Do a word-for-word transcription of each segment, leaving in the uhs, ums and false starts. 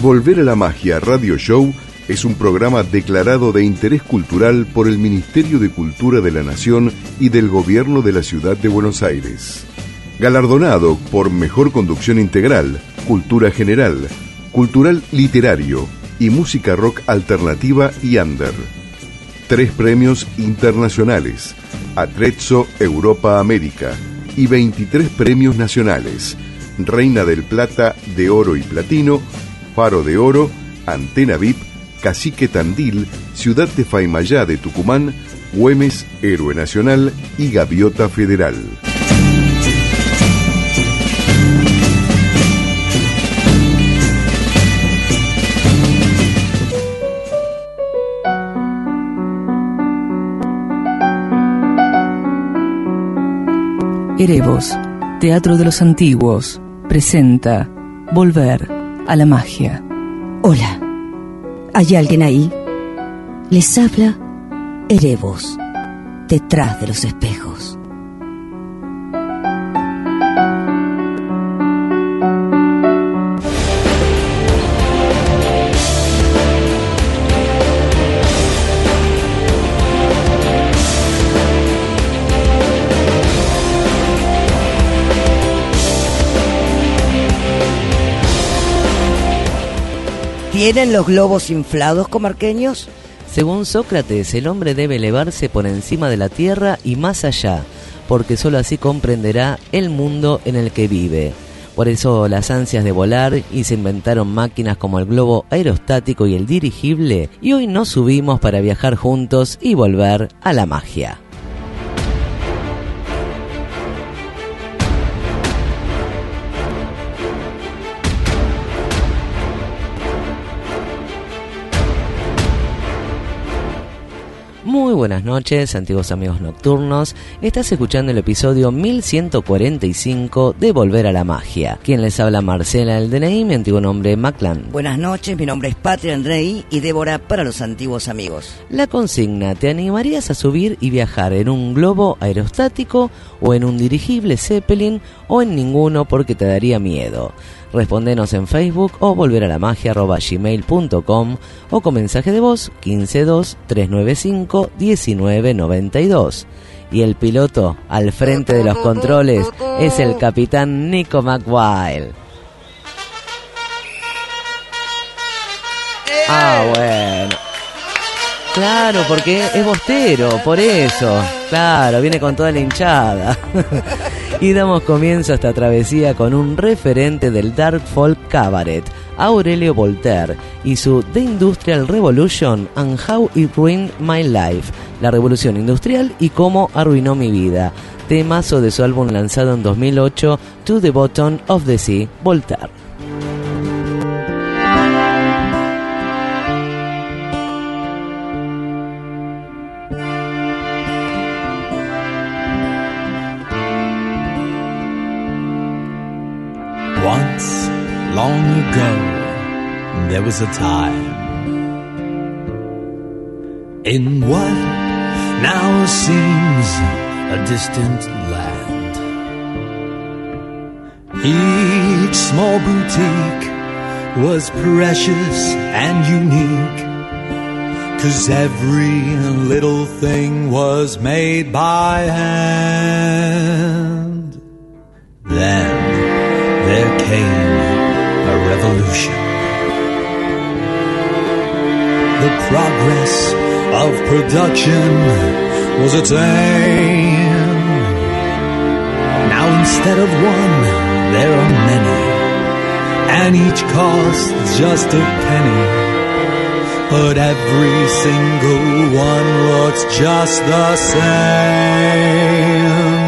Volver a la Magia Radio Show es un programa declarado de interés cultural por el Ministerio de Cultura de la Nación y del Gobierno de la Ciudad de Buenos Aires. Galardonado por Mejor Conducción Integral, Cultura General, Cultural Literario y Música Rock Alternativa y Under. Tres premios internacionales, Atrezzo Europa América, y veintitrés premios nacionales, Reina del Plata, de Oro y Platino, Faro de Oro, Antena V I P, Cacique Tandil, Ciudad de Faimayá de Tucumán, Güemes, Héroe Nacional y Gaviota Federal. Erebos, Teatro de los Antiguos, presenta Volver a la Magia. Hola, ¿hay alguien ahí? Les habla Erebos, detrás de los espejos. ¿Tienen los globos inflados, comarqueños? Según Sócrates, el hombre debe elevarse por encima de la tierra y más allá, porque sólo así comprenderá el mundo en el que vive. Por eso las ansias de volar, y se inventaron máquinas como el globo aerostático y el dirigible, y hoy nos subimos para viajar juntos y volver a la magia. Muy buenas noches, antiguos amigos nocturnos. Estás escuchando el episodio mil ciento cuarenta y cinco de Volver a la Magia. Quien les habla, Marcela del D N I, mi antiguo nombre Maclan. Buenas noches, mi nombre es Patria Andrei y Débora para los antiguos amigos. La consigna: ¿te animarías a subir y viajar en un globo aerostático o en un dirigible Zeppelin o en ninguno porque te daría miedo? Respondenos en Facebook o volveralamagia arroba gmail punto com o con mensaje de voz quince dos tres nueve cinco diecinueve noventa y dos. Y el piloto al frente de los controles es el capitán Nico McWile. Ah, bueno. Claro, porque es bostero, por eso. Claro, viene con toda la hinchada. Y damos comienzo a esta travesía con un referente del Dark Folk Cabaret, Aurelio Voltaire, y su The Industrial Revolution and How It Ruined My Life, la revolución industrial y cómo arruinó mi vida, temazo de su álbum lanzado en dos mil ocho, To the Bottom of the Sea, Voltaire. Once, long ago, there was a time in what now seems a distant land. Each small boutique was precious and unique, 'cause every little thing was made by hand. Then there came a revolution. The progress of production was attained. Now instead of one, there are many, and each costs just a penny. But every single one looks just the same.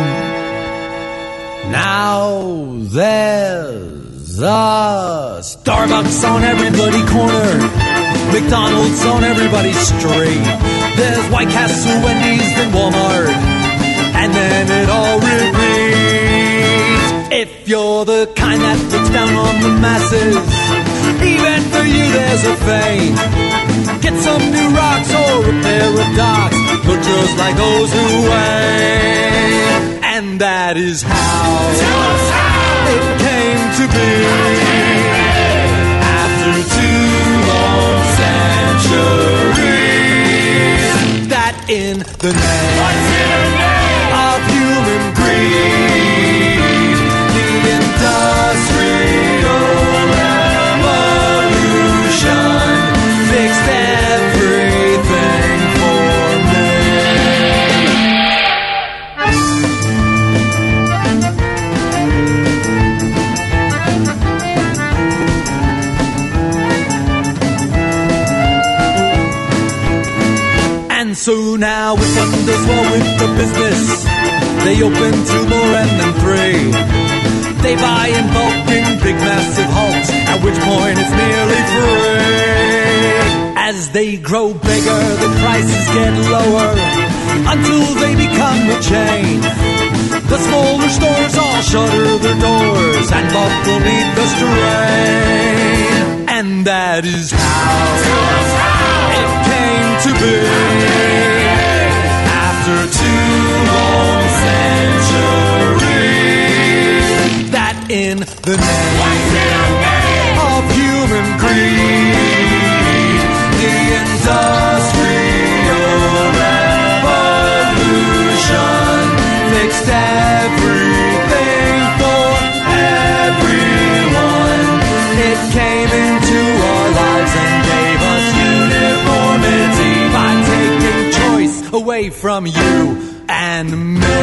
Now there's a Starbucks on every bloody corner, McDonald's on everybody's street. There's White Castle, Wendy's, then Walmart, and then it all repeats. If you're the kind that looks down on the masses, even for you there's a fate. Get some new rocks or a pair of docks, look just like those who wait. And that is how, Tell us how it came to be. After two the name of human greed. The Industrial Revolution fixed everything for me. And so now it thunders war with the business. They open two more and then three. They buy in bulk in big massive hulks, at which point it's nearly free. As they grow bigger, the prices get lower, until they become a chain. The smaller stores all shutter their doors and buckle beneath the strain. And that is how it came to be. After two long centuries, that in the name of human greed, the Industrial Revolution fixed everything for everyone. It came into our lives and gave us uniformity by taking choice away from you and me.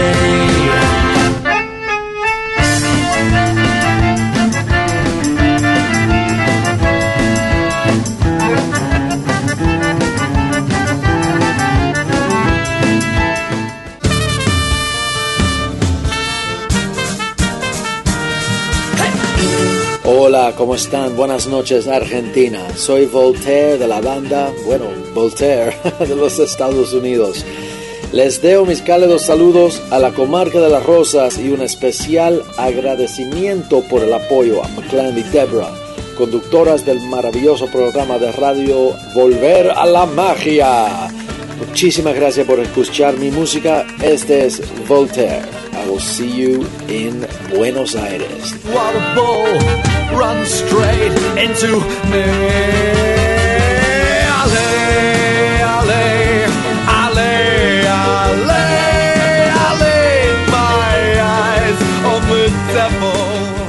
Hola, ¿cómo están? Buenas noches, Argentina. Soy Voltaire de la banda, bueno, Voltaire de los Estados Unidos. Les deo mis cálidos saludos a la comarca de Las Rosas y un especial agradecimiento por el apoyo a McLean y Deborah, conductoras del maravilloso programa de radio Volver a la Magia. Muchísimas gracias por escuchar mi música. Este es Voltaire. I will see you in Buenos Aires. What a bull runs straight into me. Ale, ale, ale, ale, ale, my eyes on the devil.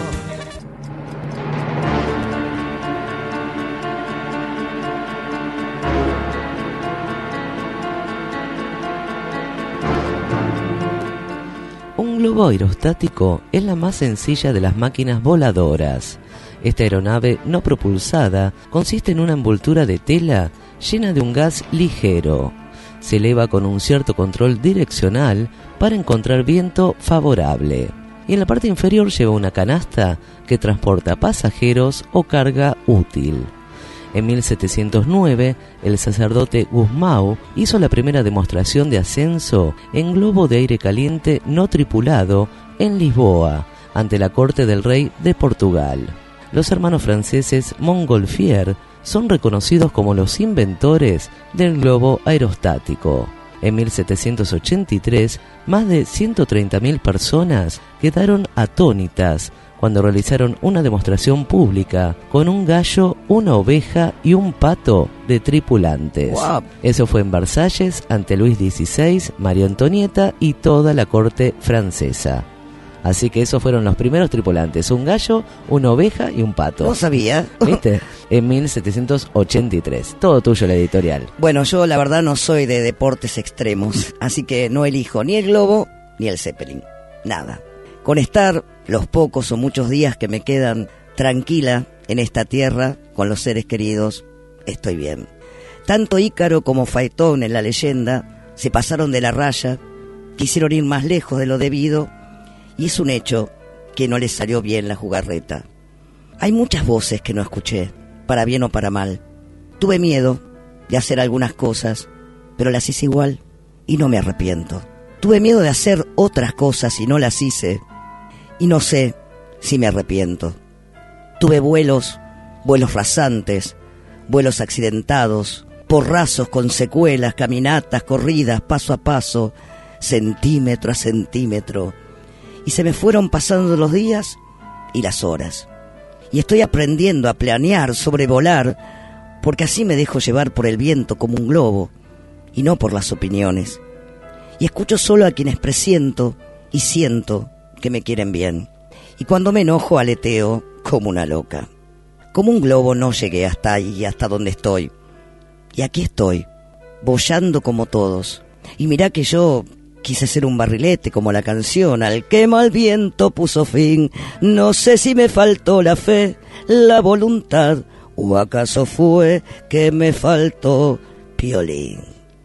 Un globo aerostático es la más sencilla de las máquinas voladoras. Esta aeronave no propulsada consiste en una envoltura de tela llena de un gas ligero. Se eleva con un cierto control direccional para encontrar viento favorable. Y en la parte inferior lleva una canasta que transporta pasajeros o carga útil. En mil setecientos nueve, el sacerdote Gusmão hizo la primera demostración de ascenso en globo de aire caliente no tripulado en Lisboa, ante la corte del rey de Portugal. Los hermanos franceses Montgolfier son reconocidos como los inventores del globo aerostático. En mil setecientos ochenta y tres, más de ciento treinta mil personas quedaron atónitas cuando realizaron una demostración pública con un gallo, una oveja y un pato de tripulantes. Wow. Eso fue en Versalles ante Luis dieciséis, María Antonieta y toda la corte francesa. Así que esos fueron los primeros tripulantes, un gallo, una oveja y un pato. No sabía. ¿Viste? En mil setecientos ochenta y tres. Todo tuyo la editorial. Bueno, yo la verdad no soy de deportes extremos, así que no elijo ni el globo ni el Zeppelin. Nada. Con estar los pocos o muchos días que me quedan tranquila en esta tierra con los seres queridos, estoy bien. Tanto Ícaro como Faetón en la leyenda se pasaron de la raya, quisieron ir más lejos de lo debido, y es un hecho que no les salió bien la jugarreta. Hay muchas voces que no escuché, para bien o para mal. Tuve miedo de hacer algunas cosas, pero las hice igual y no me arrepiento. Tuve miedo de hacer otras cosas y no las hice, y no sé si me arrepiento. Tuve vuelos, vuelos rasantes, vuelos accidentados, porrazos con secuelas, caminatas, corridas, paso a paso, centímetro a centímetro, y se me fueron pasando los días y las horas. Y estoy aprendiendo a planear, sobrevolar, porque así me dejo llevar por el viento como un globo, y no por las opiniones. y escucho solo a quienes presiento y siento que me quieren bien. Y cuando me enojo aleteo como una loca. Como un globo no llegué hasta ahí, hasta donde estoy. Y aquí estoy, boyando como todos. Y mirá que yo quise ser un barrilete como la canción, al que mal viento puso fin. No sé si me faltó la fe, la voluntad, o acaso fue que me faltó Piolín.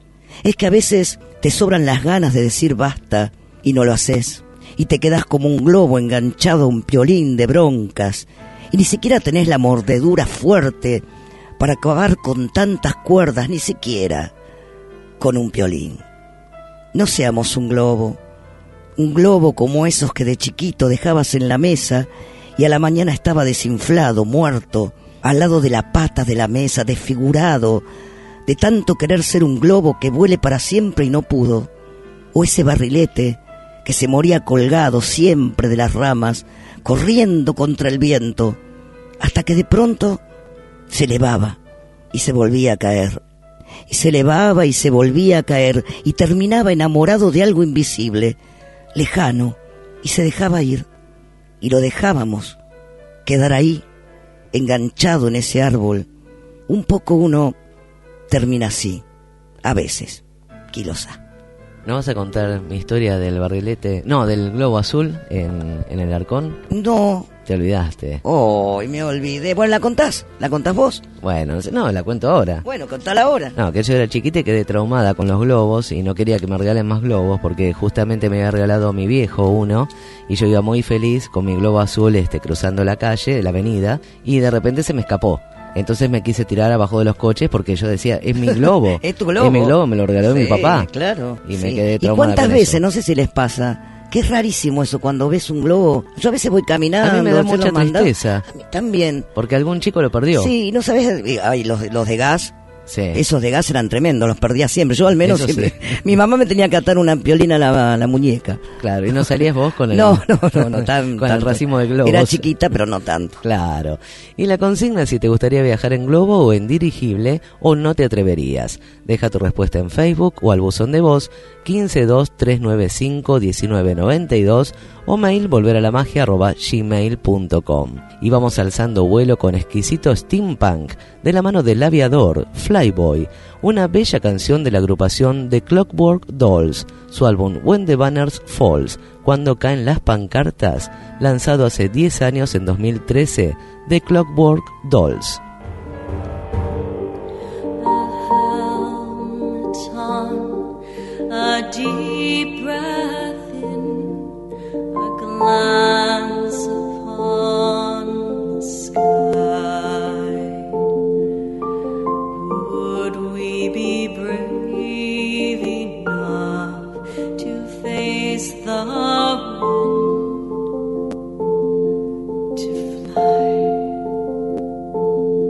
Es que a veces te sobran las ganas de decir basta y no lo haces. Y te quedas como un globo enganchado a un piolín de broncas. Y ni siquiera tenés la mordedura fuerte para acabar con tantas cuerdas, ni siquiera con un piolín. No seamos un globo, un globo como esos que de chiquito dejabas en la mesa y a la mañana estaba desinflado, muerto, al lado de la pata de la mesa, desfigurado, de tanto querer ser un globo que vuele para siempre y no pudo. O ese barrilete que se moría colgado siempre de las ramas, corriendo contra el viento, hasta que de pronto se elevaba y se volvía a caer. Y se elevaba y se volvía a caer y terminaba enamorado de algo invisible, lejano, y se dejaba ir. Y lo dejábamos quedar ahí, enganchado en ese árbol. Un poco uno termina así, a veces, Quilosa. ¿No vas a contar mi historia del barrilete? No, del globo azul en, en el Arcón. No. Te olvidaste. Oh, y me olvidé. Bueno, ¿la contás? ¿La contás vos? Bueno, no, la cuento ahora. Bueno, contala ahora. No, que yo era chiquita y quedé traumada con los globos y no quería que me regalen más globos porque justamente me había regalado mi viejo uno y yo iba muy feliz con mi globo azul este cruzando la calle, la avenida, y de repente se me escapó. Entonces me quise tirar abajo de los coches porque yo decía, es mi globo. Es tu globo. Es mi globo, me lo regaló sí, mi papá. Claro. Y sí. me quedé traumada. ¿Y cuántas con veces, eso. no sé si les pasa, que es rarísimo eso cuando ves un globo? Yo a veces voy caminando. A mí me da yo mucha lo mando, tristeza. A mí también. Porque algún chico lo perdió. Sí, no sabes, ay, los, los de gas. Sí. Esos de gas eran tremendos, los perdía siempre. Yo al menos Eso siempre. sí. Mi mamá me tenía que atar una piolina a la, a la muñeca. Claro, y no salías vos con el... No, no, no, no tan, con tanto. el racimo de globos. Era chiquita, pero no tanto. Claro. Y la consigna es si te gustaría viajar en globo o en dirigible o no te atreverías. Deja tu respuesta en Facebook o al buzón de voz quince dos tres nueve cinco diecinueve noventa y dos o mail volveralamagia arroba gmail punto com. Y vamos alzando vuelo con exquisito steampunk de la mano del aviador Flyboy, una bella canción de la agrupación The Clockwork Dolls, su álbum When the Banners Falls, cuando caen las pancartas, lanzado hace diez años en dos mil trece, The Clockwork Dolls. A deep breath in, a glance upon the sky. Would we be brave enough to face the wind, to fly?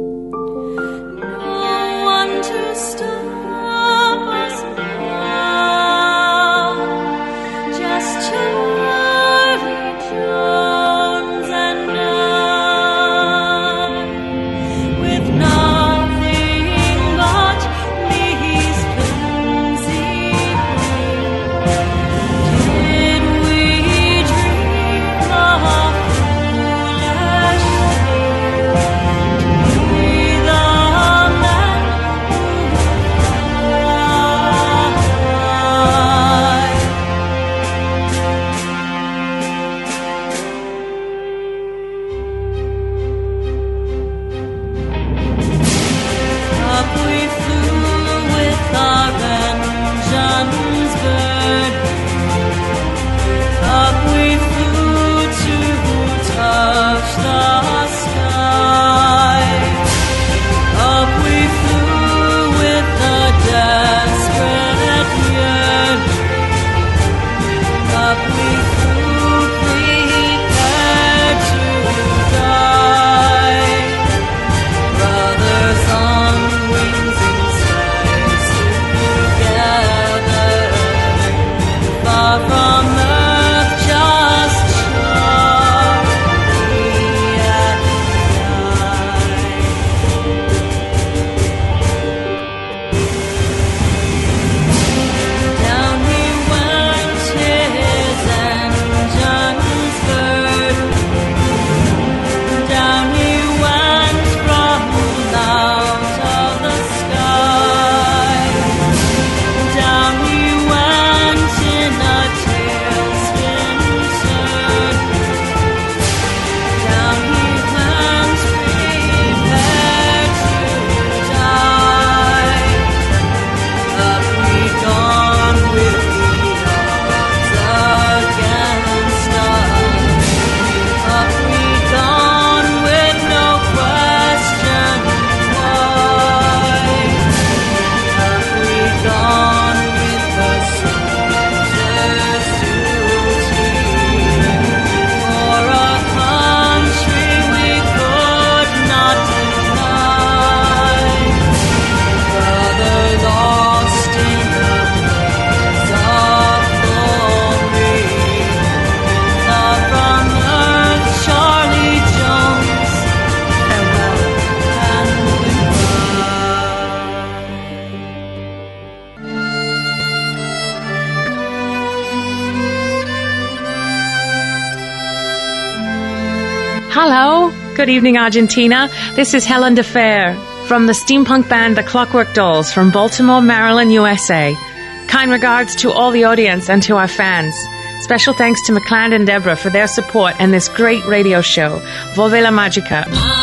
Hello. Good evening, Argentina. This is Helen DeFair from the steampunk band The Clockwork Dolls from Baltimore, Maryland, U S A. Kind regards to all the audience and to our fans. Special thanks to McCland and Deborah for their support and this great radio show, Volve la Magica.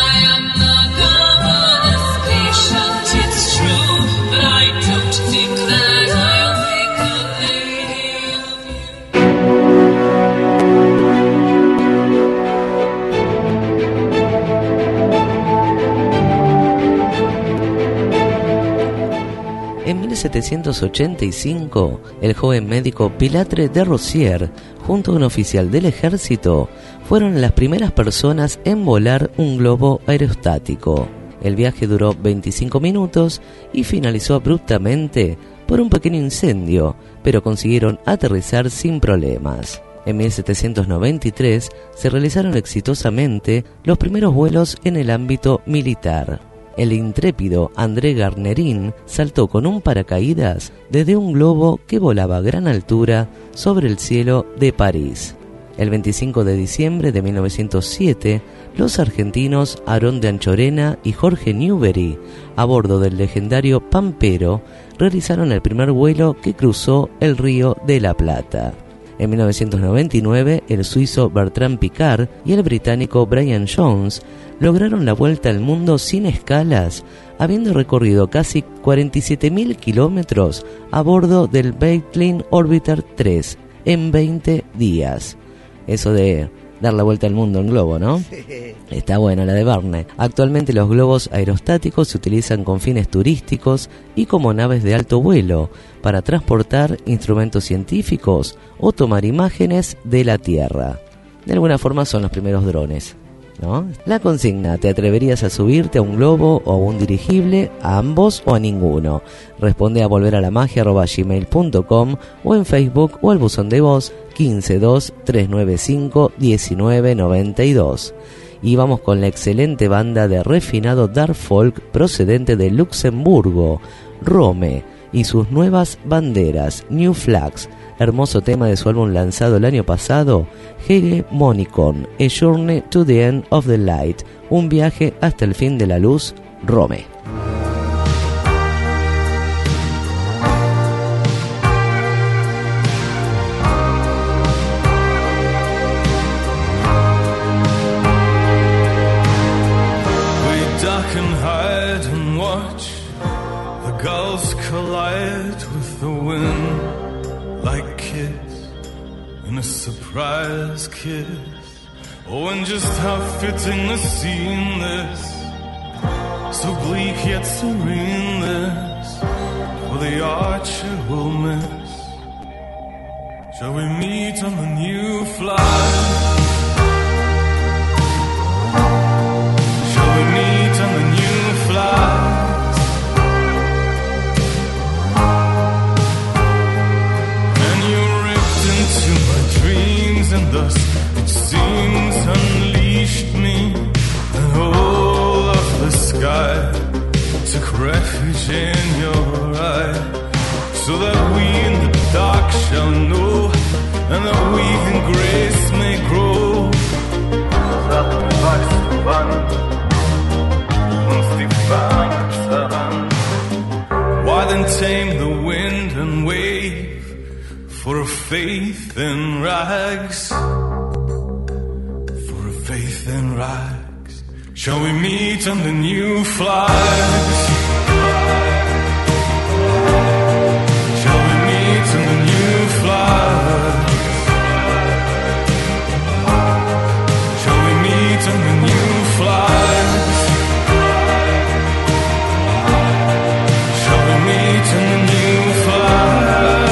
En mil setecientos ochenta y cinco, el joven médico Pilatre de Rozier, junto a un oficial del ejército, fueron las primeras personas en volar un globo aerostático. El viaje duró veinticinco minutos y finalizó abruptamente por un pequeño incendio, pero consiguieron aterrizar sin problemas. En mil setecientos noventa y tres se realizaron exitosamente los primeros vuelos en el ámbito militar. El intrépido André Garnerin saltó con un paracaídas desde un globo que volaba a gran altura sobre el cielo de París. El veinticinco de diciembre de mil novecientos siete, los argentinos Aarón de Anchorena y Jorge Newbery, a bordo del legendario Pampero, realizaron el primer vuelo que cruzó el Río de la Plata. En mil novecientos noventa y nueve, el suizo Bertrand Piccard y el británico Brian Jones lograron la vuelta al mundo sin escalas, habiendo recorrido casi cuarenta y siete mil kilómetros a bordo del Breitling Orbiter tres en veinte días. Eso de dar la vuelta al mundo en globo, ¿no? Está buena la de Verne. Actualmente los globos aerostáticos se utilizan con fines turísticos y como naves de alto vuelo para transportar instrumentos científicos o tomar imágenes de la Tierra. De alguna forma son los primeros drones, ¿no? La consigna: ¿te atreverías a subirte a un globo o a un dirigible, a ambos o a ninguno? Responde a volveralamagia arroba gmail punto com o en Facebook o al buzón de voz quince dos tres nueve cinco diecinueve noventa y dos. Y vamos con la excelente banda de refinado dark folk procedente de Luxemburgo, Rome, y sus nuevas banderas, New Flags, hermoso tema de su álbum lanzado el año pasado, Hegemonicon, A Journey to the End of the Light, un viaje hasta el fin de la luz, Rome. We duck and hide and watch the gulls collide with the wind like kids in a surprise kiss. Oh, and just how fitting the scene this, so bleak yet serene this, for the archer will miss. Shall we meet on the new flight? Shall we meet on the new flight? And you ripped into my dreams, and thus it seems unleashed me, and all of the sky took refuge in your eye, so that we in the dark shall know, and that we in grace may grow. Why then tame the wind and wave for a faith in rags? For a faith in rags. Shall we meet on the new flags? Shall we meet on the new flags? Shall we meet on the new flags? Shall we meet on the new flags?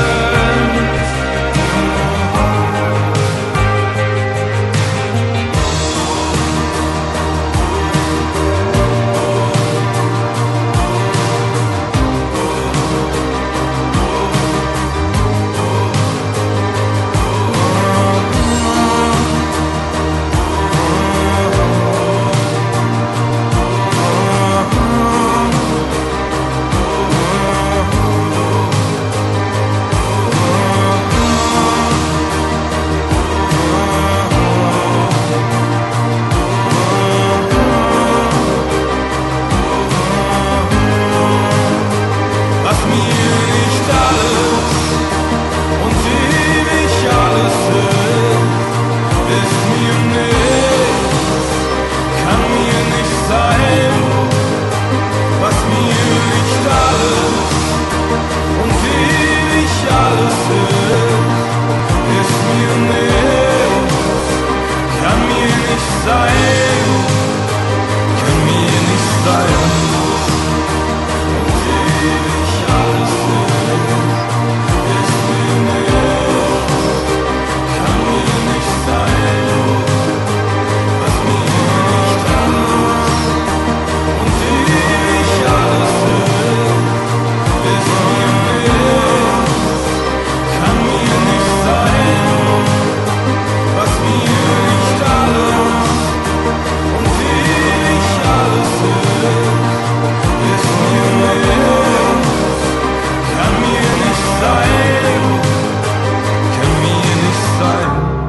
sein, kann mir nicht sein. Und ewig alles ist, ist mir nicht, kann mir nicht sein, was mir nicht alles. Und ewig alles ist, ist mir nicht, kann mir nicht sein, was mir nicht alles. Und ewig alles ist, ist mir nicht, kann mir nicht sein, kann mir nicht sein.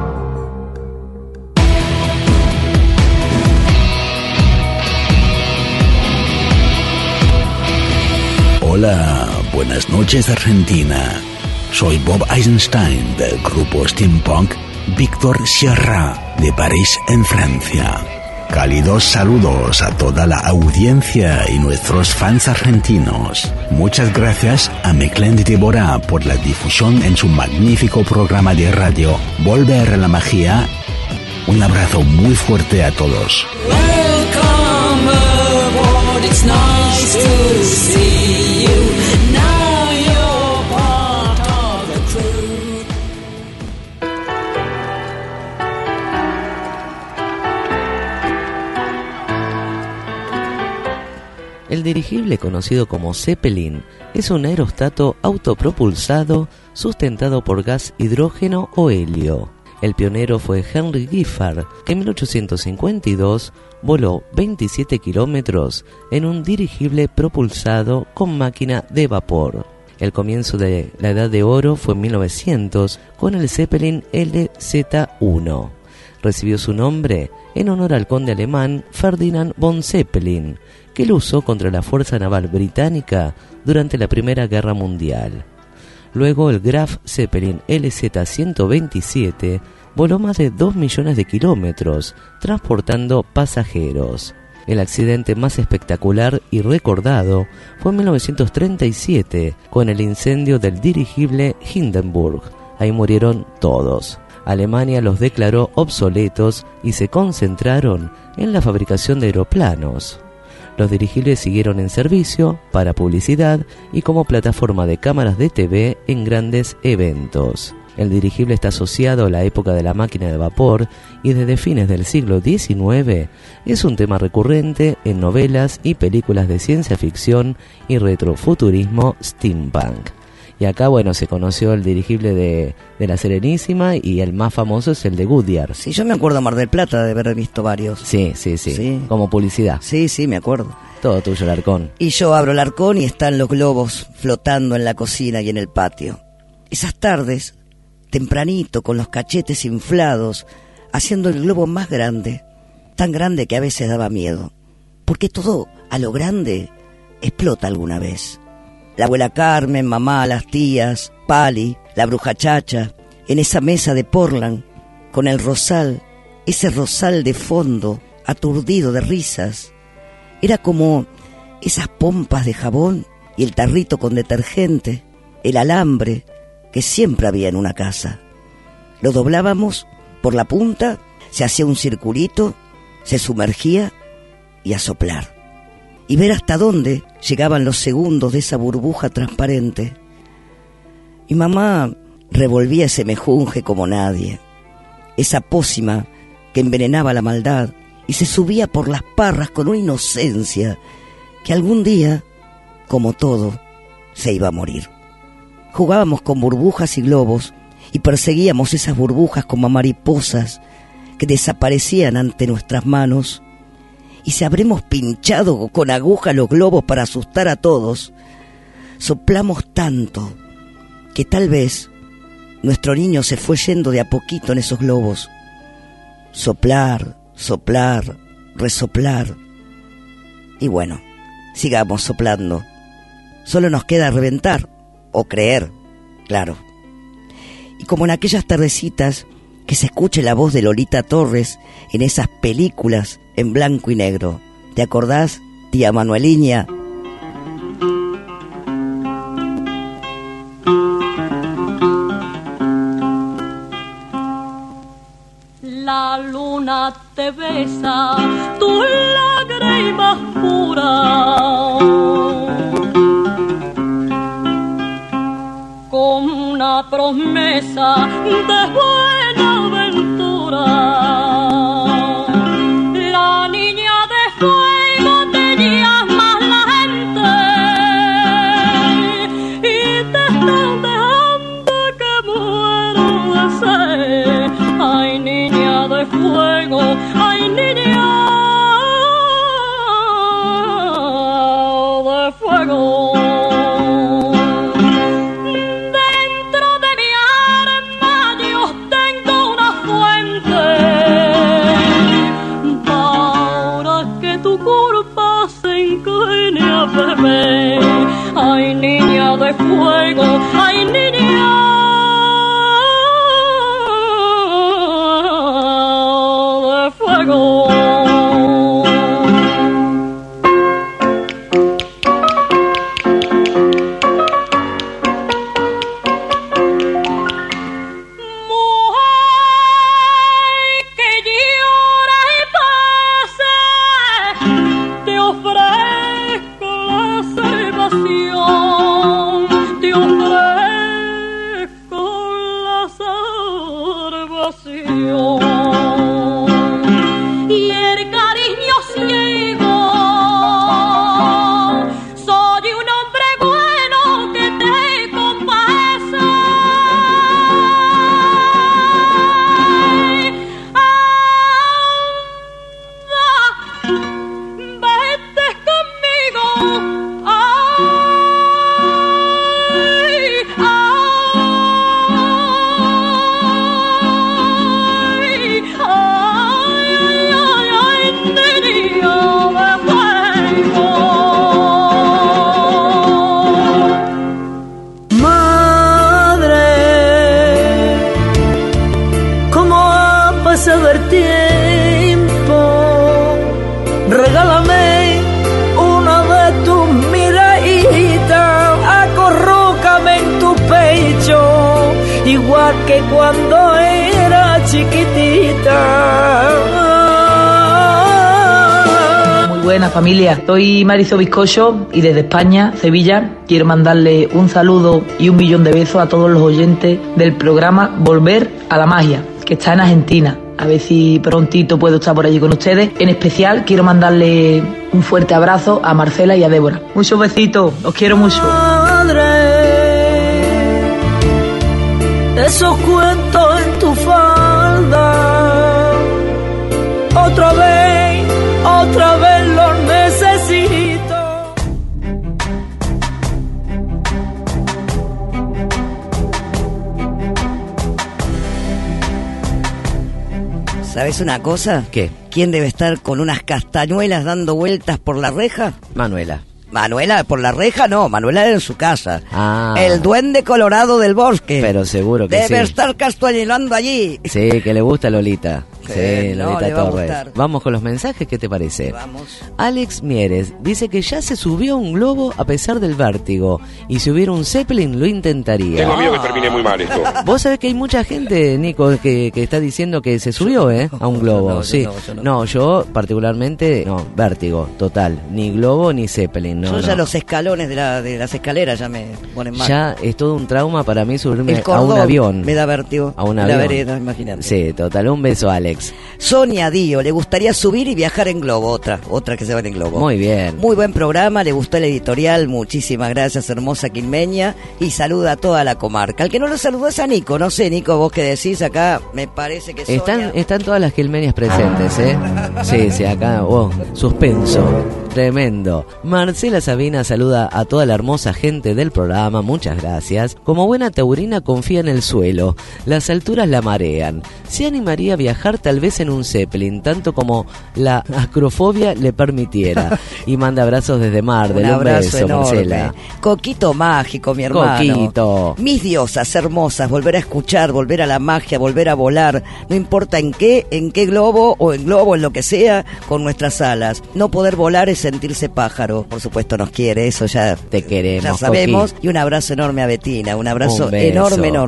Hola, buenas noches Argentina. Soy Bob Eisenstein del grupo steampunk Víctor Sierra de París en Francia. Cálidos saludos a toda la audiencia y nuestros fans argentinos. Muchas gracias a Meclén de Débora por la difusión en su magnífico programa de radio Volver a la Magia. Un abrazo muy fuerte a todos. Welcome aboard, it's nice to see you. Now you're part of the crew. El dirigible conocido como Zeppelin es un aerostato autopropulsado sustentado por gas hidrógeno o helio. El pionero fue Henry Giffard, que en mil ochocientos cincuenta y dos voló veintisiete kilómetros en un dirigible propulsado con máquina de vapor. El comienzo de la Edad de Oro fue en mil novecientos con el Zeppelin L Z uno. Recibió su nombre en honor al conde alemán Ferdinand von Zeppelin, que lo usó contra la Fuerza Naval Británica durante la Primera Guerra Mundial. Luego el Graf Zeppelin L Z ciento veintisiete voló más de dos millones de kilómetros, transportando pasajeros. El accidente más espectacular y recordado fue en mil novecientos treinta y siete, con el incendio del dirigible Hindenburg. Ahí murieron todos. Alemania los declaró obsoletos y se concentraron en la fabricación de aeroplanos. Los dirigibles siguieron en servicio para publicidad y como plataforma de cámaras de T V en grandes eventos. El dirigible está asociado a la época de la máquina de vapor y desde fines del siglo diecinueve es un tema recurrente en novelas y películas de ciencia ficción y retrofuturismo steampunk. Y acá, bueno, se conoció el dirigible de, de la Serenísima y el más famoso es el de Goodyear. Sí, yo me acuerdo Mar del Plata de haber visto varios. Sí, sí, sí, Sí. como publicidad. Sí, sí, me acuerdo. Todo tuyo, Larcón. Y yo abro el arcón y están los globos flotando en la cocina y en el patio. Esas tardes, tempranito, con los cachetes inflados, haciendo el globo más grande, tan grande que a veces daba miedo, porque todo a lo grande explota alguna vez. La abuela Carmen, mamá, las tías, Pali, la bruja Chacha, en esa mesa de Portland, con el rosal, ese rosal de fondo, aturdido de risas. Era como esas pompas de jabón y el tarrito con detergente, el alambre que siempre había en una casa. Lo doblábamos por la punta, se hacía un circulito, se sumergía y a soplar. Y ver hasta dónde llegaban los segundos de esa burbuja transparente. Y mamá revolvía ese mejunje como nadie, esa pócima que envenenaba la maldad y se subía por las parras con una inocencia que algún día, como todo, se iba a morir. Jugábamos con burbujas y globos y perseguíamos esas burbujas como mariposas que desaparecían ante nuestras manos. Y si habremos pinchado con aguja los globos para asustar a todos, soplamos tanto que tal vez nuestro niño se fue yendo de a poquito en esos globos. Soplar, soplar, resoplar. Y bueno, sigamos soplando. Solo nos queda reventar, o creer, claro. Y como en aquellas tardecitas que se escuche la voz de Lolita Torres en esas películas en blanco y negro. ¿Te acordás, tía Manueliña? La luna te me besa tu lágrima pura. Con una promesa de buena ventura, la niña de fuego te llama la gente y te están dejando que muero de sed. Ay, niña de fuego, ay, niña de fuego. Bebé, ay, niña de fuego, ay, niña de fuego. Que cuando era chiquitita. Muy buena familia, soy Marisol Bizcocho y desde España, Sevilla, quiero mandarle un saludo y un millón de besos a todos los oyentes del programa Volver a la Magia, que está en Argentina. A ver si prontito puedo estar por allí con ustedes. En especial quiero mandarle un fuerte abrazo a Marcela y a Débora. Muchos besitos, os quiero mucho. Esos cuentos en tu falda, otra vez, otra vez los necesito. ¿Sabes una cosa? ¿Qué? ¿Quién debe estar con unas castañuelas dando vueltas por la reja? Manuela. Manuela, por la reja no, Manuela era en su casa. Ah. El duende colorado del bosque. Pero seguro que debe sí. Debe estar castañuelando allí. Sí, que le gusta Lolita. Sí, Eh, no, Lolita le va a Torres. gustar. Vamos con los mensajes, ¿qué te parece? Vamos. Alex Mieres dice que ya se subió un globo a pesar del vértigo y si hubiera un Zeppelin lo intentaría. Tengo miedo que termine muy mal esto. Vos sabés que hay mucha gente, Nico, que, que está diciendo que se subió, ¿eh? A un globo, no, yo sí. no, yo no. No, yo particularmente, no, vértigo, total. Ni globo ni Zeppelin, no. Yo ya no. los escalones de, la, de las escaleras ya me ponen mal. Ya es todo un trauma para mí subirme El a cordón un avión. me da vértigo. A un la avión. vereda, imagínate. Sí, total. Un beso, Alex. Sonia Dío, le gustaría subir y viajar en globo. Otra, otra que se va en globo. Muy bien. Muy buen programa, le gustó el editorial. Muchísimas gracias, hermosa quilmeña. Y saluda a toda la comarca. Al que no lo saludó es a Nico. No sé, Nico, vos qué decís acá. Me parece que Sonia... Están, están todas las quilmenias presentes, ¿eh? Sí, sí, acá, oh, suspenso. Tremendo. Marcela Sabina saluda a toda la hermosa gente del programa, muchas gracias. Como buena taurina confía en el suelo, las alturas la marean. Se animaría a viajar tal vez en un Zeppelin, tanto como la acrofobia le permitiera. Y manda abrazos desde Mar, Un del un abrazo beso, enorme. Marcela. Coquito mágico, mi hermano. Coquito. Mis diosas hermosas, volver a escuchar, volver a la magia, volver a volar. No importa en qué, en qué globo o en globo, en lo que sea, con nuestras alas. No poder volar es sentirse pájaro. Por supuesto nos quiere, eso ya te queremos. ya sabemos. Coqui. Y un abrazo enorme a Betina, un abrazo Un beso. enorme, enorme.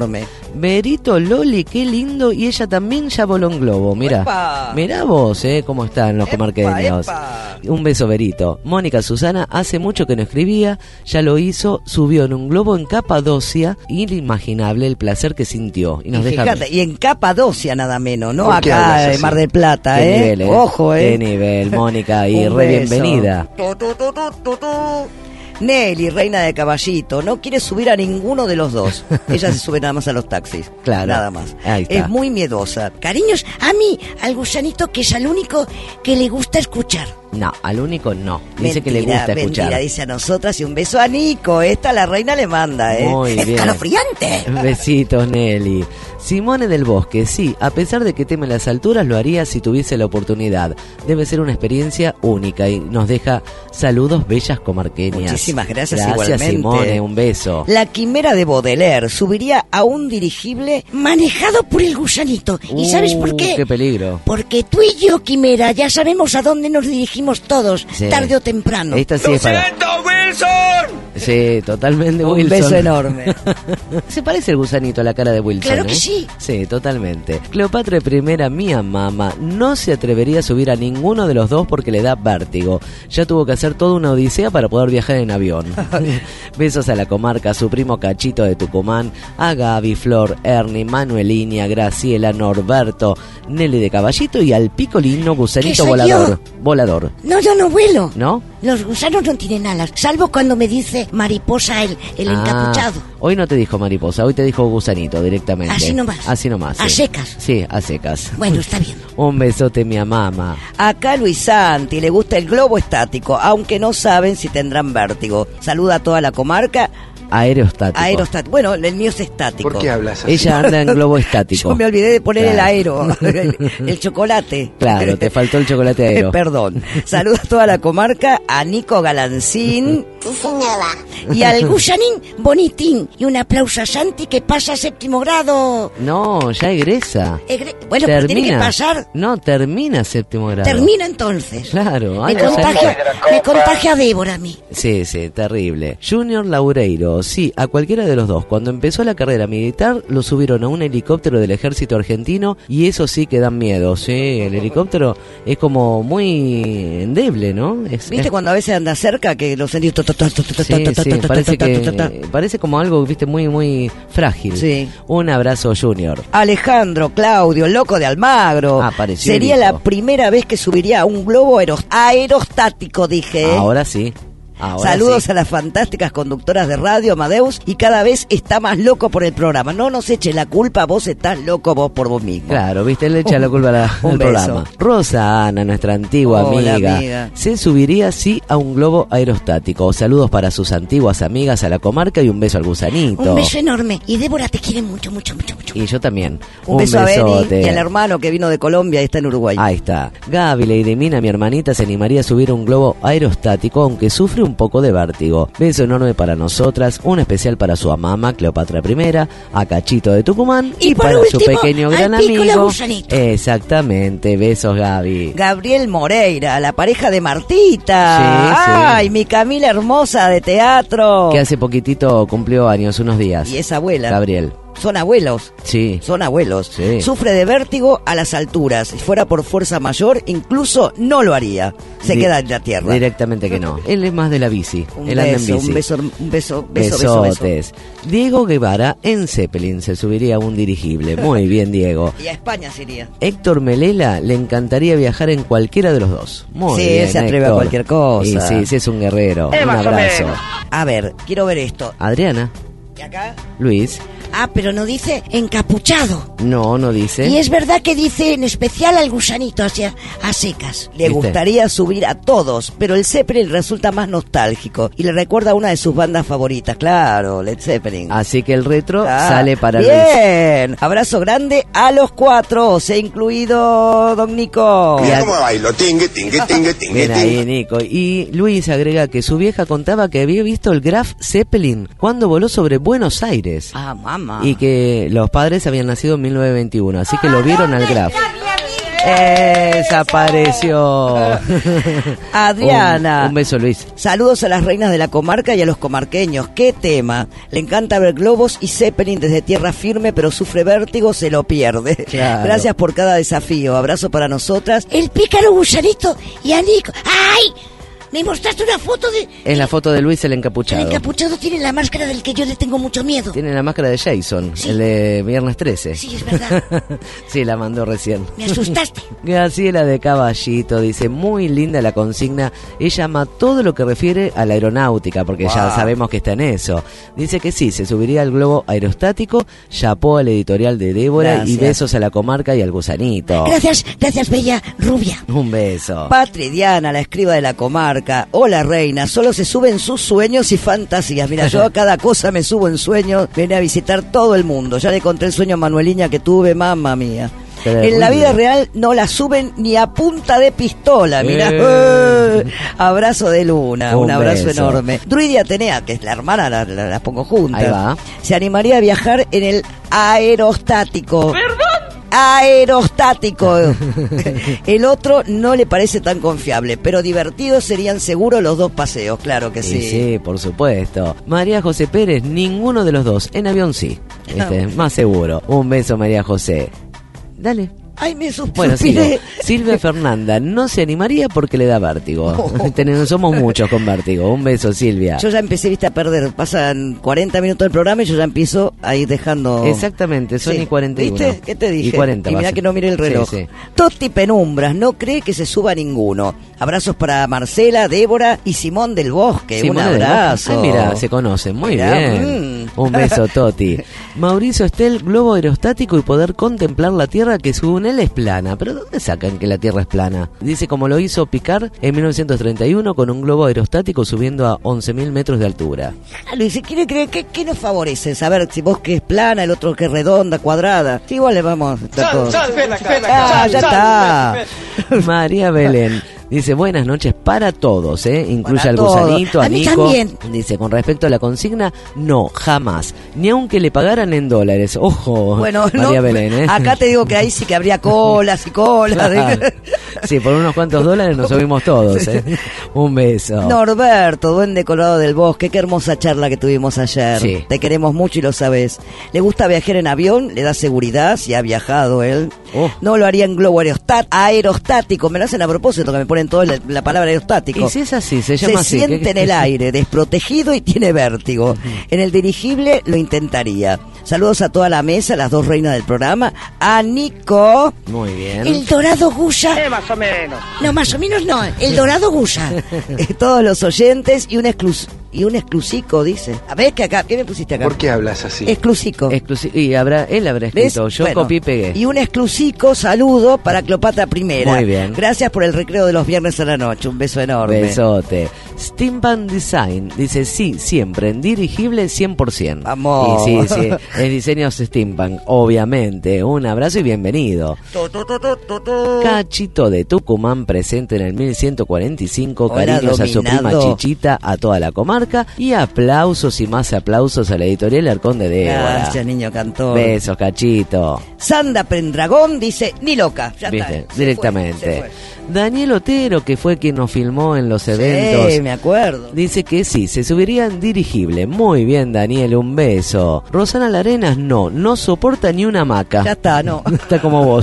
Berito, Loli, qué lindo. Y ella también ya voló en globo. Mirá, ¡Epa! mirá vos, eh, cómo están los comarqueños. epa. Un beso, Berito. Mónica Susana, hace mucho que no escribía, ya lo hizo, subió en un globo en Capadocia. Inimaginable el placer que sintió. Y nos Y deja. fíjate, y en Capadocia nada menos, no ¿Por qué acá hablas en así? Mar del Plata, Qué ¿eh? nivel, eh. Ojo, ¿eh? Qué nivel, Mónica, y Un re beso. bienvenida. Tu, tu, tu, tu, tu, tu. Nelly, reina de caballito, no quiere subir a ninguno de los dos. Ella se sube nada más a los taxis. Claro. Nada más. Ahí está. Es muy miedosa. Cariños, a mí, al gusanito que es al único que le gusta escuchar. No, al único no. Dice Mentira, que le gusta mentira, escuchar. dice a nosotras y un beso a Nico. Esta la reina le manda, ¿eh? Muy bien. ¡Escalofriante! Besitos, Nelly. Simone del Bosque, sí, a pesar de que teme las alturas, lo haría si tuviese la oportunidad. Debe ser una experiencia única y nos deja saludos, bellas comarqueñas. Muchísimas gracias, Gracias, igualmente. Simone, un beso. La quimera de Baudelaire subiría a un dirigible Manejado por el gusanito. ¿Y sabes por Uh, qué? Qué peligro. Porque tú y yo, Quimera, ya sabemos a dónde nos dirigimos todos, Sí. tarde o temprano. Esta sí es para... Wilson! Sí, totalmente, Un Wilson. beso enorme. ¿Se parece el gusanito a la cara de Wilson? Claro que eh? sí. Sí, totalmente. Cleopatra I, mía mamá, no se atrevería a subir a ninguno de los dos porque le da vértigo. Ya tuvo que hacer toda una odisea para poder viajar en avión. Besos a la comarca, a su primo Cachito de Tucumán, a Gaby, Flor, Ernie, Manuelinia, Graciela, Norberto, Nelly de Caballito y al picolino gusanito ¿Qué soy volador. Volador. No, yo no vuelo. ¿No? Los gusanos no tienen alas, salvo cuando me dice mariposa el, el Ah, encapuchado. hoy no te dijo mariposa, hoy te dijo gusanito directamente. Así nomás. Así nomás. A sí. secas. Sí, a secas. Bueno, está bien. Un besote, mi mamá. Acá Luis Santi le gusta el globo estático, aunque no saben si tendrán vértigo. Saluda a toda la comarca. Aerostático. Aerostático. Bueno, el mío es estático. ¿Por qué hablas así? Ella anda en globo estático. Yo me olvidé de poner el Claro. aero, el, el chocolate. Claro, te faltó el chocolate aero. Perdón. Saluda a toda la comarca, a Nico Galancín Sí, señora. Y al gusanín bonitín. Y un aplauso a Santi que pasa a séptimo grado. No, ya egresa. Egre- Bueno, pero tiene que pasar. No, termina séptimo grado. Termina entonces. Claro. Me algo ya- contagia, me contagia a Débora a mí. Sí, sí, terrible. Junior Laureiro, sí, a cualquiera de los dos. Cuando empezó la carrera militar, lo subieron a un helicóptero del ejército argentino y eso sí que dan miedo. Sí, el helicóptero es como muy endeble, ¿no? Es, ¿Viste es- cuando a veces anda cerca que lo sentís? ta, ta, ta, ta, ta, Sí, ta, ta, sí, ta, ta, parece ta, ta, ta, ta. que parece como algo, viste, muy, muy frágil. Sí. Un abrazo, Junior. Alejandro, Claudio, loco de Almagro. Apareció Sería el hijo. la primera vez que subiría a un globo aeros- aerostático, dije. ¿eh? Ahora sí. Ahora Saludos sí. a las fantásticas conductoras de radio, Amadeus, y cada vez está más loco por el programa. No nos eches la culpa, vos estás loco vos por vos mismo. Claro, viste, le echa la culpa a la- Un al beso. programa. Rosa Ana, nuestra antigua Hola, amiga, amiga. se subiría sí a un globo aerostático. Saludos para sus antiguas amigas, a la comarca y un beso al gusanito. Un beso enorme. Y Débora te quiere mucho, mucho, mucho, mucho. Y yo también. Un, beso a besote. Beni y al hermano que vino de Colombia y está en Uruguay. Ahí está. Gaby Leidemina, mi hermanita, se animaría a subir un globo aerostático, aunque sufre un poco de vértigo. Beso enorme para nosotras, un especial para su amama, Cleopatra I, a Cachito de Tucumán Y y, por para su último, pequeño al gran Piccolo amigo. Gusanito. Exactamente. Besos, Gaby. Gabriel Moreira, la pareja de Martita. Sí, sí. Ay, mi Camila hermosa de teatro. Que hace poquitito cumplió años, unos días. Y es abuela. Gabriel. Son abuelos. Sí. Son abuelos. Sí. Sufre de vértigo a las alturas. Si fuera por fuerza mayor, incluso no lo haría. Se Di- queda en la tierra. Directamente que no. Él es más de la bici. Un Él anda en beso, bici. un beso, un beso, beso, beso, beso. Besotes. Diego Guevara en Zeppelin se subiría a un dirigible. Muy bien, Diego. Y a España sería. Héctor Melela le encantaría viajar en cualquiera de los dos. Muy Sí, bien, él se atreve a Héctor. cualquier cosa. Y sí, sí, es un guerrero. Eh, un más o abrazo. menos. A ver, quiero ver esto. Adriana, ¿Y acá? Luis. Ah, pero no dice encapuchado. No, no dice. Y es verdad que dice en especial al gusanito, hacia a secas. Le ¿Viste? gustaría subir a todos, pero el Zeppelin resulta más nostálgico y le recuerda a una de sus bandas favoritas, claro, Led Zeppelin. Así que el retro Ah, sale para Luis. bien. Abrazo grande a los cuatro, se ha incluido Don Nico. Mira cómo bailo, tingue, tingue, tingue, tingue, Ven ahí, tingue. Nico. Y Luis agrega que su vieja contaba que había visto el Graf Zeppelin cuando voló sobre Buenos Aires. Ah, mamá. Y que los padres habían nacido en mil novecientos veintiuno, así que lo vieron al Graf. Desapareció. Adriana. Un, un beso, Luis. Saludos a las reinas de la comarca y a los comarqueños. ¿Qué tema? Le encanta ver globos y Zeppelin desde tierra firme, pero sufre vértigo, se lo pierde. Claro. Gracias por cada desafío. Abrazo para nosotras. El pícaro gusanito y a Nico. ¡Ay! Me mostraste una foto de... Es la foto de Luis el encapuchado. El encapuchado tiene la máscara del que yo le tengo mucho miedo. Tiene la máscara de Jason, Sí. el de Viernes trece. Sí, es verdad. Sí, la mandó recién. Me asustaste. Graciela de Caballito dice, muy linda la consigna. Ella ama todo lo que refiere a la aeronáutica, porque Wow. ya sabemos que está en eso. Dice que sí, se subiría al globo aerostático. Chapó al editorial de Débora. Gracias. Y besos a la comarca y al gusanito. Gracias, gracias, bella rubia. Un beso. Patri Diana, la escriba de la comarca. Hola, reina. Solo se suben sus sueños y fantasías. Mira, yo a cada cosa me subo en sueños. Vine a visitar todo el mundo. Ya le conté el sueño a Manueliña que tuve, mamma mía. En la vida real no la suben ni a punta de pistola, mira. Eh. Eh. Abrazo de Luna, un, Un abrazo beso. enorme. Druidia Atenea, que es la hermana, la, la- las pongo juntas. Ahí va. Se animaría a viajar en el aerostático. ¿Perdón? Aerostático. El otro no le parece tan confiable, pero divertidos serían seguros los dos paseos, claro que Sí, sí. sí, por supuesto. María José Pérez, ninguno de los dos. En avión sí. Este, más seguro. Un beso, María José. Dale. Ay, me sus- Bueno, sigo. suspiré. Silvia Fernanda no se animaría porque le da vértigo. Tenemos, somos muchos con vértigo. Un beso, Silvia. Yo ya empecé, viste, a perder. Pasan cuarenta minutos del programa y yo ya empiezo a ir dejando... Exactamente, son Sí. y cuarenta y uno. ¿Viste? ¿Qué te dije? Y cuarenta. Y mirá va a ser. que no mire el reloj. Sí, sí. Toti Penumbras, no cree que se suba ninguno. Abrazos para Marcela, Débora y Simón del Bosque. Simón Un del Bosque. abrazo. Ay, mira, se conocen. Muy Mirá, bien. mm. Un beso, Toti. Mauricio Estel, globo aerostático y poder contemplar la Tierra que según él es plana. ¿Pero dónde sacan que la Tierra es plana? Dice como lo hizo Picard en mil novecientos treinta y uno con un globo aerostático subiendo a once mil metros de altura. Ah, Luis, ¿quiere creer qué, qué nos favorece? Saber si vos que es plana, el otro que es redonda, cuadrada. Sí, igual le vamos. Está todo. Ah, ya está. María Belén dice, buenas noches para todos, ¿eh? Incluye Para al todos. gusanito, a, A mí Nico. también. Dice, con respecto a la consigna, no, jamás. Ni aunque le pagaran en dólares. Ojo, Bueno, María no, Belén, ¿eh? acá te digo que ahí sí que habría colas y colas. Claro. Sí, por unos cuantos dólares nos subimos todos, ¿eh? Un beso. Norberto, duende colorado del bosque, qué hermosa charla que tuvimos ayer. Sí. Te queremos mucho y lo sabes. Le gusta viajar en avión, le da seguridad, si ha viajado él. Oh. No lo haría en globo aerostat aerostático, me lo hacen a propósito, que me ponen todo la, la palabra aerostático. Y si es así, se Se llama así. siente ¿qué- en el aire, desprotegido y tiene vértigo. En el dirigible lo intentaría. Saludos a toda la mesa, las dos reinas del programa. A Nico. Muy bien. El dorado gusa. Eh, más o menos. No, más o menos no. El dorado gusa. Eh, todos los oyentes y un exclus y un exclusico, dice. A ver, que acá, ¿qué me pusiste acá? ¿Por qué hablas así? Exclusico. Exclusi- y habrá, él habrá escrito, ¿Ves? yo Bueno, copié y pegué. Y un exclusico saludo para Cleopatra Primera. Muy bien. Gracias por el recreo de los viernes a la noche. Un beso enorme. Besote. Steampunk Design dice sí, siempre en dirigible cien por ciento. Vamos. Y sí, sí, es diseños steampunk, obviamente. Un abrazo y bienvenido. Tu, tu, tu, tu, tu, tu. Cachito de Tucumán presente en el mil ciento cuarenta y cinco. Hola, Cariños a su prima dominado. Chichita, a toda la comarca. Y aplausos y más aplausos a la editorial Arcón de Débora. Gracias, niño cantor. Besos, Cachito. Sanda Pendragón dice, ni loca. Ya ¿Viste? está. Se Directamente. fue, se fue. Daniel Otero, que fue quien nos filmó en los eventos. Sí, me acuerdo. Dice que sí, se subiría en dirigible. Muy bien, Daniel, un beso. Rosana Larenas, no, no soporta ni una hamaca. Ya está, no. Está como vos,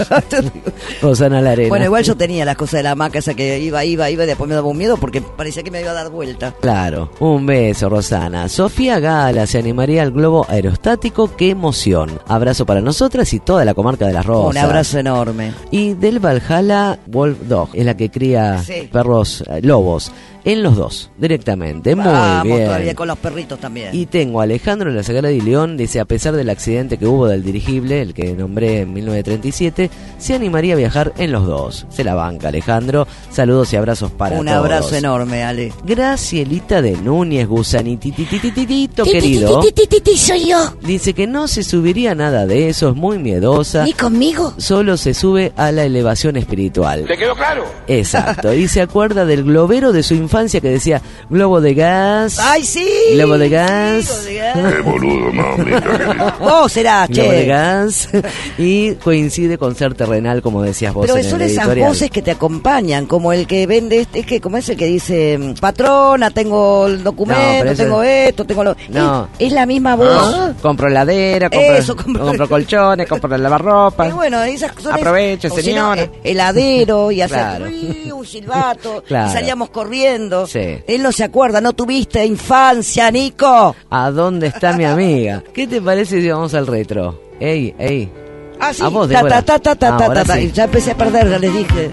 Rosana Larenas. Bueno, igual yo tenía las cosas de la hamaca esa que iba, iba, iba y después me daba un miedo porque parecía que me iba a dar vuelta. Claro, un beso, Rosana. Sofía Gala se animaría al globo aerostático. ¡Qué emoción! Abrazo para nosotras y toda la comarca de Las Rosas. Un abrazo enorme. Y del Valhalla, Wolf Dog, es la que cría Sí. perros, eh, lobos. En los dos, directamente. Muy Vamos bien. todavía con los perritos también. Y tengo a Alejandro en la Sagrada y León, dice, a pesar del accidente que hubo del dirigible, el que nombré en mil novecientos treinta y siete, se animaría a viajar en los dos. Se la banca, Alejandro. Saludos y abrazos para Un todos. abrazo enorme, Ale. Gracielita de Núñez, gusanititititito, querido. Ti, ti, ti, ti, ti, soy yo. Dice que no se subiría a nada de eso, es muy miedosa. Ni conmigo. Solo se sube a la elevación espiritual. ¿Te quedó claro? Exacto. Y se acuerda del globero de su infancia infancia que decía globo de gas. ¡Ay, sí! Globo de gas. Globo de gas. Qué boludo, mamita. Vos serás, che. Globo de gas. Y coincide con ser terrenal, como decías vos. Pero en son el esas editorial. voces que te acompañan, como el que vende, este, es que como ese que dice, patrona, tengo el documento, No, pero ese- tengo esto, tengo lo... No. Es, es la misma voz. Ah, compro heladera, compro, Eso, compro- compro colchones, compro lavarropa. Y bueno, esas son Aproveche, o si no, señora. eh, heladero y hacer Claro. uy, un silbato Claro. y salíamos corriendo. Sí. Él no se acuerda, no tuviste infancia, Nico. ¿A dónde está mi amiga? ¿Qué te parece si vamos al retro? Ey, ey. Ah, sí, A vos, ta, Débora. ta, ta, ta, Ah, ta, ahora ta, ta. sí. Y ya empecé a perder, ya les dije.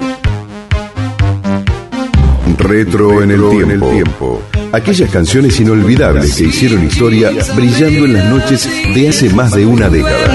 Retro en el tiempo. Aquellas canciones inolvidables que hicieron historia brillando en las noches de hace más de una década.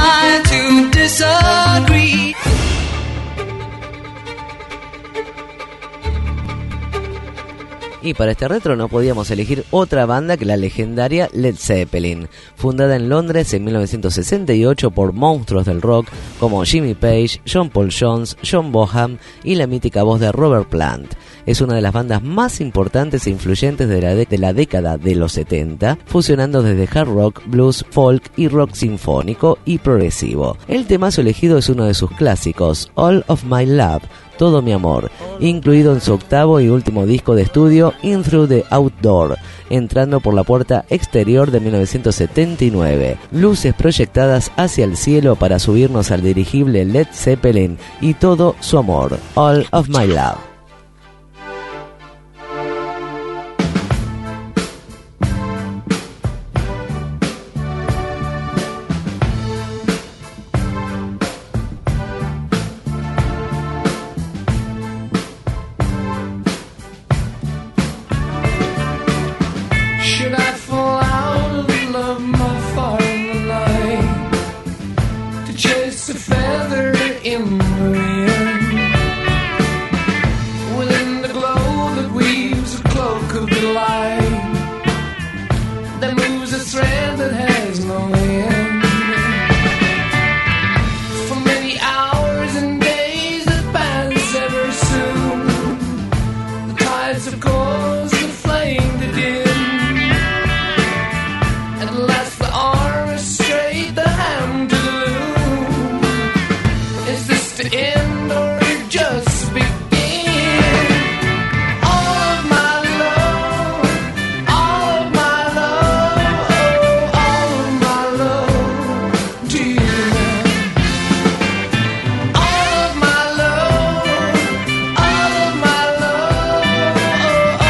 Y para este retro no podíamos elegir otra banda que la legendaria Led Zeppelin, fundada en Londres en mil novecientos sesenta y ocho por monstruos del rock como Jimmy Page, John Paul Jones, John Bonham y la mítica voz de Robert Plant. Es una de las bandas más importantes e influyentes de la, de- de la década de los setenta, fusionando desde hard rock, blues, folk y rock sinfónico y progresivo. El temazo elegido es uno de sus clásicos, All of My Love, Todo mi amor, incluido en su octavo y último disco de estudio, In Through the Outdoor, entrando por la puerta exterior de mil novecientos setenta y nueve. Luces proyectadas hacia el cielo para subirnos al dirigible Led Zeppelin y todo su amor, All of My Love. Should I fall out of love more far in the night to chase a feather in the wind? Within the glow that weaves a cloak of delight, that moves a thread that has no end. For many hours and days that pass ever soon, the tides of course the flame to dim. At last the arm is straight, the hand to the loom. Is this the end or just begin? All of my love, all of my love, oh, all of my love to you. All of my love, all of my love, oh,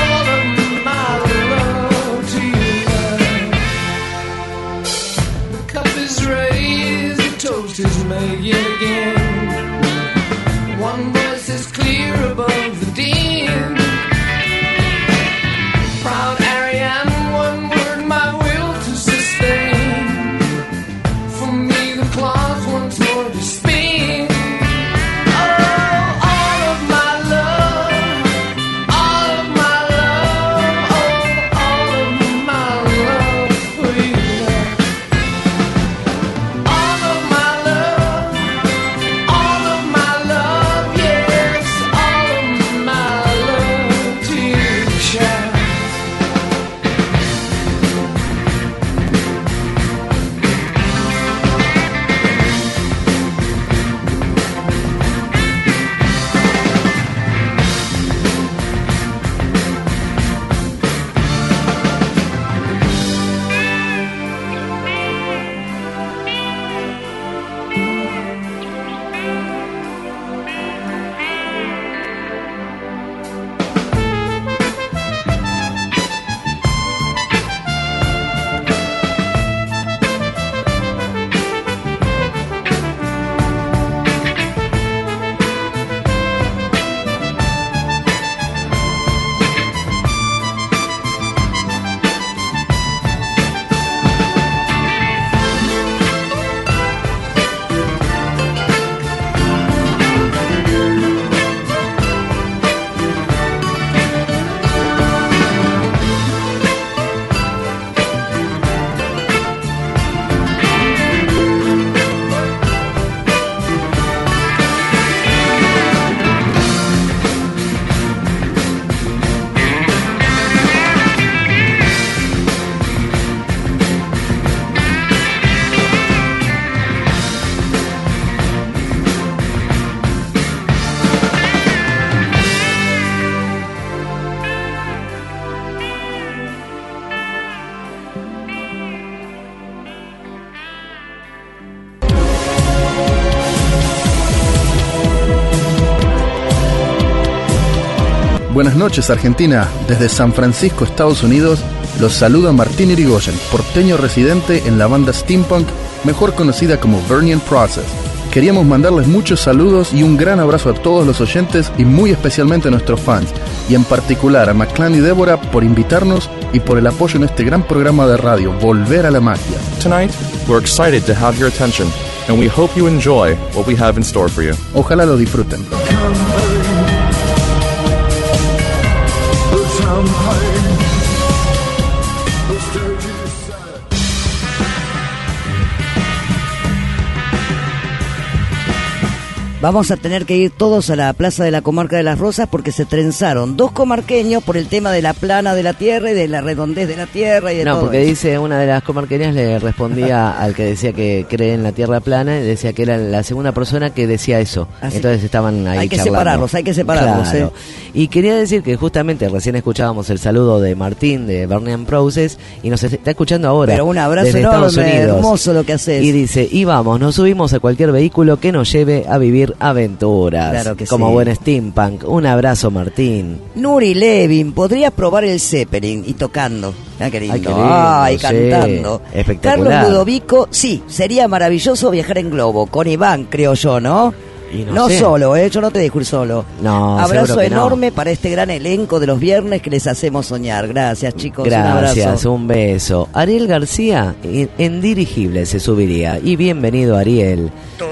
Buenas noches, Argentina. Desde San Francisco, Estados Unidos, los saluda Martín Irigoyen, porteño residente en la banda Steampunk, mejor conocida como Burning Process. Queríamos mandarles muchos saludos y un gran abrazo a todos los oyentes y muy especialmente a nuestros fans, y en particular a McClan y Débora por invitarnos y por el apoyo en este gran programa de radio, Volver a la Magia. Tonight, we're excited to have your attention, and we hope you enjoy what we have in store for you. Ojalá lo disfruten. Vamos a tener que ir todos a la Plaza de la Comarca de las Rosas porque se trenzaron dos comarqueños por el tema de la plana de la tierra y de la redondez de la tierra y de No, todo porque eso. dice, una de las comarqueñas le respondía al que decía que cree en la tierra plana, y decía que era la segunda persona que decía eso. Así Entonces estaban ahí hay que charlando. separarlos, hay que separarlos. Claro. ¿eh? Y quería decir que justamente recién escuchábamos el saludo de Martín de Burning Process y nos está escuchando ahora. Pero un abrazo desde enorme, Estados Unidos. hermoso lo que haces. Y dice, y vamos, nos subimos a cualquier vehículo que nos lleve a vivir aventuras. Claro que como sí. buen steampunk. Un abrazo, Martín. Nuri Levin, podrías probar el Zeppelin y tocando. Ah, qué lindo. Ay, qué lindo, Ay, sí. cantando. Espectacular. Carlos Ludovico, sí, sería maravilloso viajar en globo. Con Iván, creo yo, ¿no? Y no No sé. solo, ¿eh? Yo no te dejo ir solo. No, Abrazo seguro que no. enorme para este gran elenco de los viernes que les hacemos soñar. Gracias, chicos. Un Gracias, abrazo. un beso. Ariel García en, en dirigible se subiría. Y bienvenido, Ariel.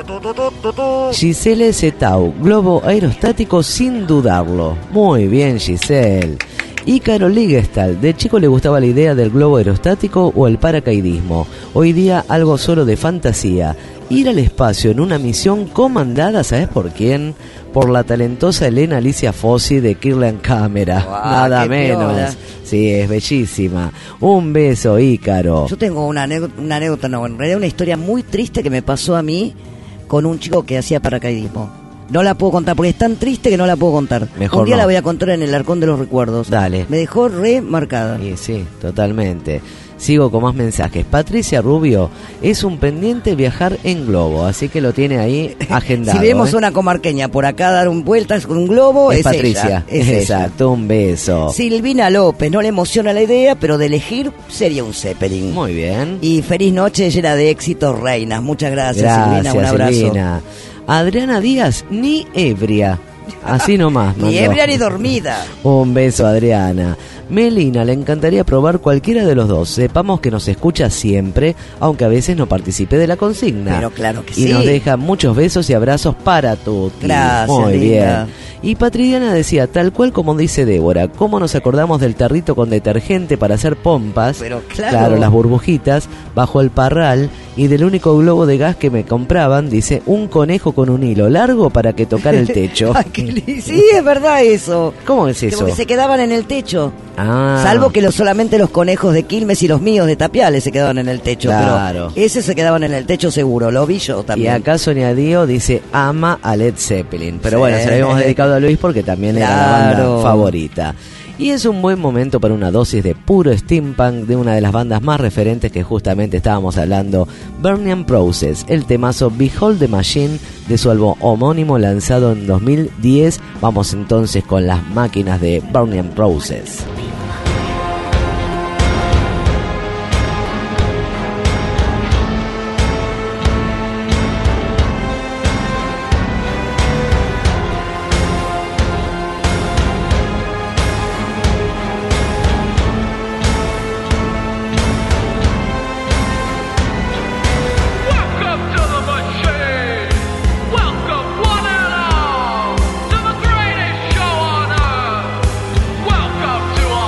Giselle Zetau, globo aerostático sin dudarlo. Muy bien, Giselle. Ícaro Ligestal, de chico le gustaba la idea del globo aerostático o el paracaidismo. Hoy día algo solo de fantasía. Ir al espacio en una misión comandada, ¿sabes por quién? Por la talentosa Elena Alicia Fossi de Kirlian Cámara. Guau, Nada qué menos. piola. Sí, es bellísima. Un beso, Ícaro. Yo tengo una anécdota, una anécdota, no, en realidad una historia muy triste que me pasó a mí con un chico que hacía paracaidismo. No la puedo contar porque es tan triste que no la puedo contar. Mejor un día no. la voy a contar en el Arcón de los Recuerdos. Dale. Me dejó remarcada. Y sí, totalmente. Sigo con más mensajes. Patricia Rubio, es un pendiente viajar en globo, así que lo tiene ahí agendado. Si vemos ¿eh? una comarqueña por acá dar un vueltas con un globo, es, es, Patricia. ella, es ella. Exacto, un beso. Silvina López, no le emociona la idea, pero de elegir sería un Zeppelin. Muy bien. Y feliz noche llena de éxitos, reinas. Muchas gracias, Gracias, Silvina. Un abrazo. Silvina. Adriana Díaz, ni ebria. Así nomás. Ni mandó. ebria ni dormida. Un beso, Adriana. Melina, le encantaría probar cualquiera de los dos. Sepamos que nos escucha siempre, aunque a veces no participe de la consigna. Pero claro que y sí. nos deja muchos besos y abrazos para Tuti. Gracias, Muy linda. bien. Y Patridiana decía, tal cual como dice Débora, ¿cómo nos acordamos del tarrito con detergente para hacer pompas? Pero claro. las burbujitas, bajo el parral, y del único globo de gas que me compraban, dice, un conejo con un hilo largo para que tocara el techo. Ay, qué li- sí, es verdad eso. ¿Cómo es Como eso? que se quedaban en el techo. Ah. Salvo que los, solamente los conejos de Quilmes y los míos de Tapiales se quedaban en el techo. Claro. Pero ese se quedaban en el techo seguro, lo vi yo Y también. acá Sonia Dio dice, ama a Led Zeppelin. Pero Sí. bueno, se lo habíamos dedicado a Luis porque también era la Claro. banda favorita. Y es un buen momento para una dosis de puro steampunk de una de las bandas más referentes que justamente estábamos hablando, Burning Process, el temazo Behold the Machine de su álbum homónimo lanzado en dos mil diez. Vamos entonces con las máquinas de Burning Process. Welcome to the machine. Welcome one and all to the greatest show on earth. Welcome to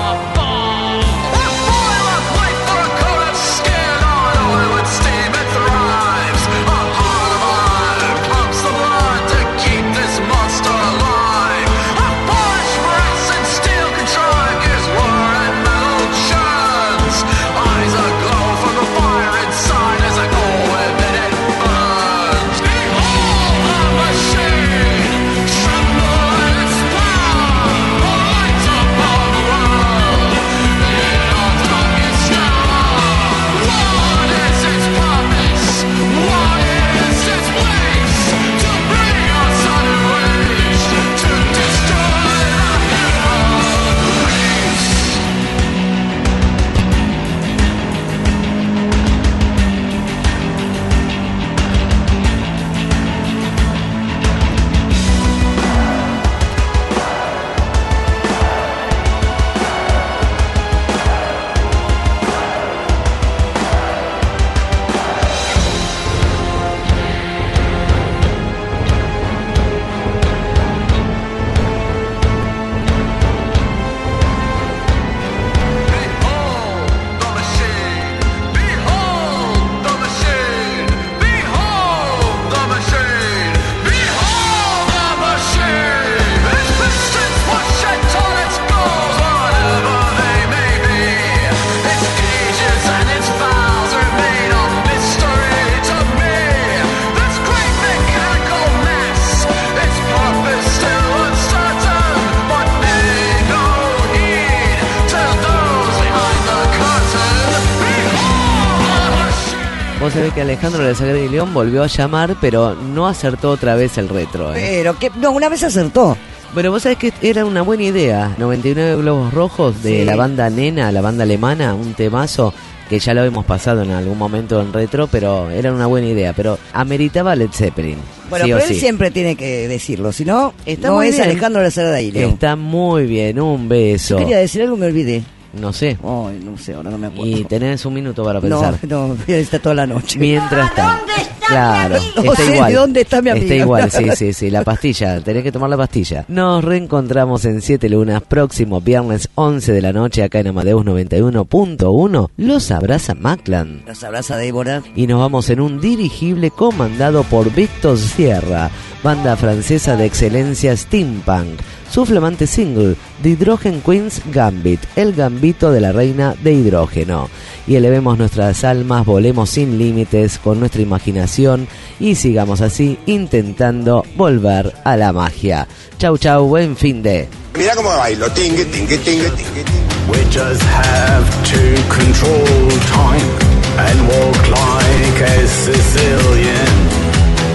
Vos sabés que Alejandro Lazagre y León volvió a llamar, pero no acertó otra vez el retro. ¿eh? Pero que no, una vez acertó. Pero vos sabés que era una buena idea. noventa y nueve globos rojos de Sí. la banda Nena, la banda alemana, un temazo que ya lo hemos pasado en algún momento en retro, pero era una buena idea. Pero ameritaba Led Zeppelin. Bueno, sí o pero él sí. siempre tiene que decirlo, si no, Está no muy es bien. Alejandro Lazagre y León. Está muy bien, un beso. Yo quería decir algo, me olvidé. No sé. Ay, no sé, ahora no me acuerdo. Y tenés un minuto para No, pensar. no, voy a estar toda la noche. Mientras tanto. Claro, No está sé igual. de dónde está mi amiga. Está igual, sí, sí, sí, la pastilla, tenés que tomar la pastilla. Nos reencontramos en Siete Lunas, próximo viernes once de la noche, acá en Amadeus noventa y uno punto uno. Los abraza Maclan. Los abraza Débora. Y nos vamos en un dirigible comandado por Víctor Sierra, banda francesa de excelencia steampunk. Su flamante single, The Hydrogen Queen's Gambit, el gambito de la reina de hidrógeno. Y elevemos nuestras almas, volemos sin límites con nuestra imaginación y sigamos así intentando volver a la magia. Chau chau, buen fin de... Mira cómo bailo, tingue, tingue, tingue, tingue. We just have to control time and walk like a Sicilian.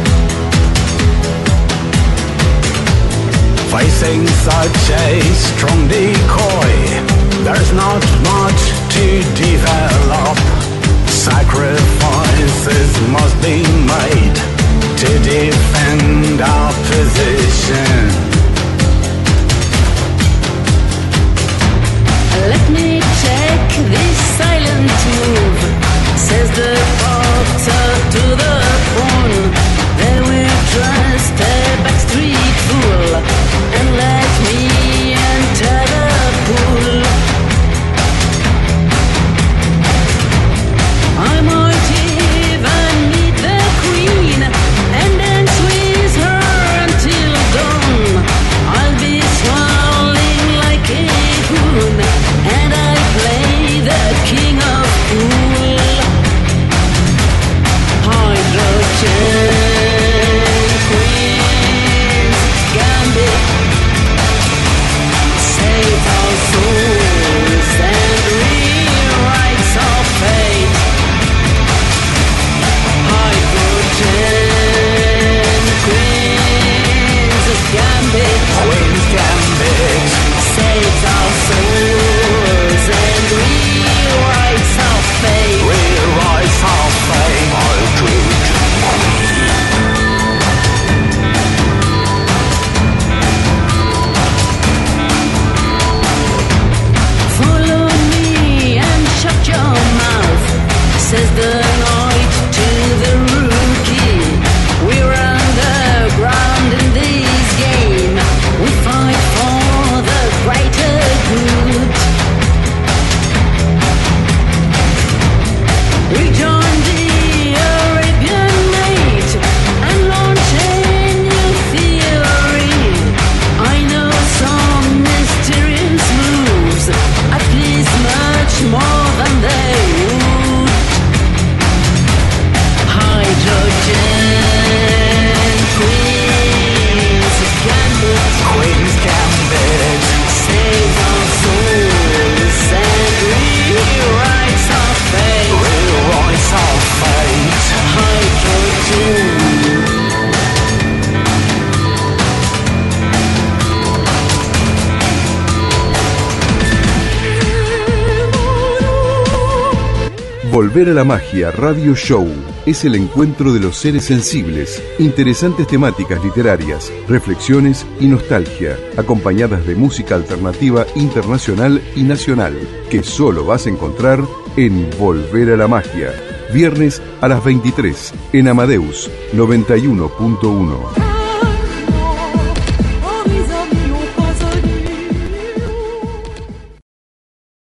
Facing such a strong decoy, there's not much to develop. Sacrifices must be made to defend our position. Let me take this silent move, says the doctor to the phone. They will trust a backstreet fool and let me enter the pool. I might even meet the queen and dance with her until dawn. I'll be swirling like a hoon, and I play the king of pool. Hydrogen Queen's Gambit, save our souls and rewrites our fate. Hydrogen Queen's Gambit, Queen's Gambit, saves our souls and rewrites our fate. rewrites our fate. Hydrogen. Follow me and shut your mouth, says the knight to the rookie. We're underground in this game. We fight for the greater good. We join the Arabian Night and launch a new theory. I know some mysterious moves, at least much more than they would. Hydrogen Queen's Gambit, Queen's Gambit, saves our souls and rewrites our fate. rewrites our fate. Hydrogen. Volver a la Magia Radio Show es el encuentro de los seres sensibles, interesantes temáticas literarias, reflexiones y nostalgia, acompañadas de música alternativa internacional y nacional, que solo vas a encontrar en Volver a la Magia, viernes a las veintitrés, en Amadeus noventa y uno punto uno.